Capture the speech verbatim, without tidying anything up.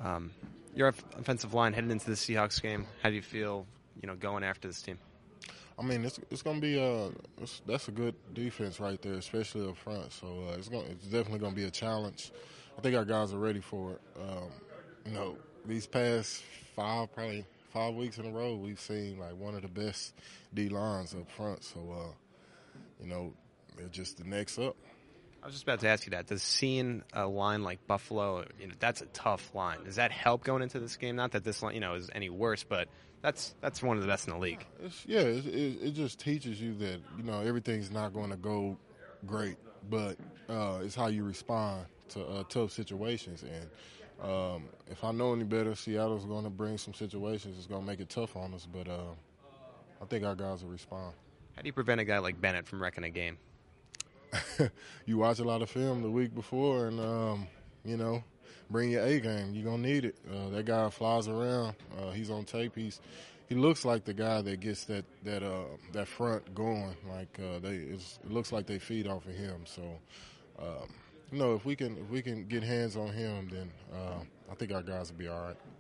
Um, your offensive line heading into the Seahawks game, how do you feel, you know, going after this team? I mean, it's it's gonna be a it's, that's a good defense right there, especially up front. So uh, it's going it's definitely gonna be a challenge. I think our guys are ready for it. Um, you know, these past five probably five weeks in a row, we've seen like one of the best D lines up front. So uh, you know, they're just the next up. I was just about to ask you that. Does seeing a line like Buffalo, you know, that's a tough line. Does that help going into this game? Not that this line, you know, is any worse, but that's that's one of the best in the league. It's, yeah, it, it, it just teaches you that you know everything's not going to go great, but uh, it's how you respond to uh, tough situations. And um, if I know any better, Seattle's going to bring some situations. It's going to make it tough on us, but uh, I think our guys will respond. How do you prevent a guy like Bennett from wrecking a game? You watch a lot of film the week before, and um, you know, bring your A game. You're gonna need it. Uh, that guy flies around. Uh, he's on tape. He's he looks like the guy that gets that that uh, that front going. Like uh, they, it's, it looks like they feed off of him. So, um, you know, if we can if we can get hands on him, then uh, I think our guys will be all right.